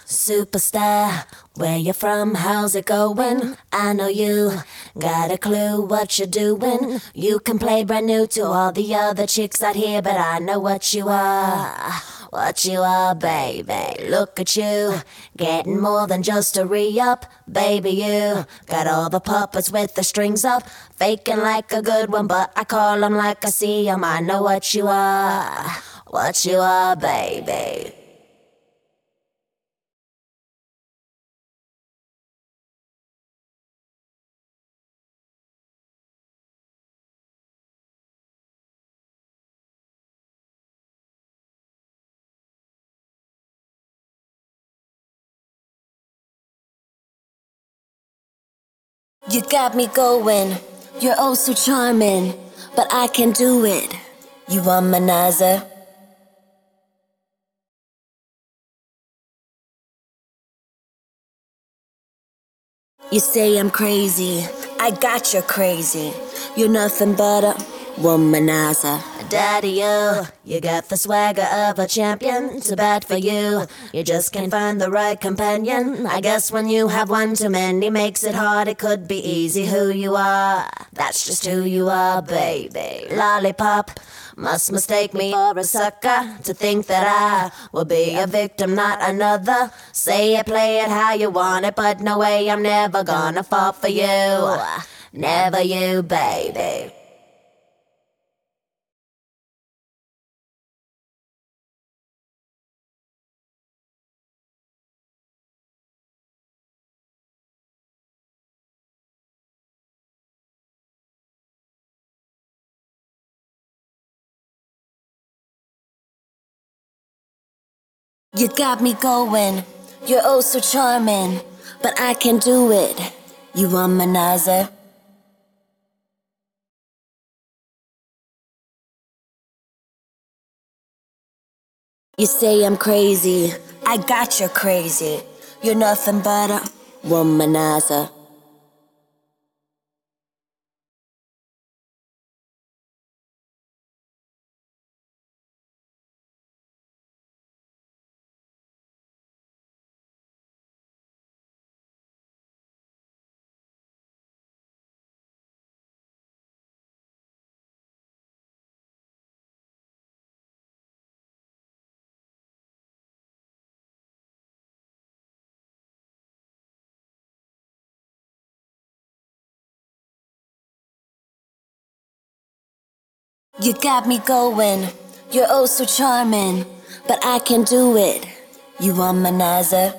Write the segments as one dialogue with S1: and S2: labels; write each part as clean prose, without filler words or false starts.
S1: superstar. Where you from? How's it going? I know you got a clue what you're doing. You can play brand new to all the other chicks out here, but I know what you are. What you are, baby. Look at you, getting more than just a re-up. Baby, you got all the puppets with the strings up, faking like a good one, but I call them like I see them. I know what you are. What you are, baby. You got me going, you're oh so charming, but I can do it. You womanizer. You say I'm crazy, I got you crazy. You're nothing but a womanizer. Daddy, you got the swagger of a champion. Too bad for you, you just can't find the right companion. I guess when you have one too many makes it hard. It could be easy who you are, that's just who you are, baby. Lollipop must mistake me for a sucker to think that I will be a victim, not another. Say it, play it how you want it, but no way, I'm never gonna fall for you. Never you, baby. You got me going, you're oh so charming, but I can do it. You womanizer. You say I'm crazy, I got you crazy. You're nothing but a womanizer. You got me going, you're oh so charming, but I can do it. You womanizer.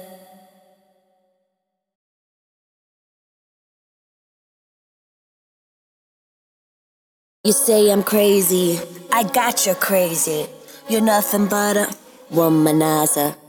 S1: You say I'm crazy, I got you crazy. You're nothing but a womanizer.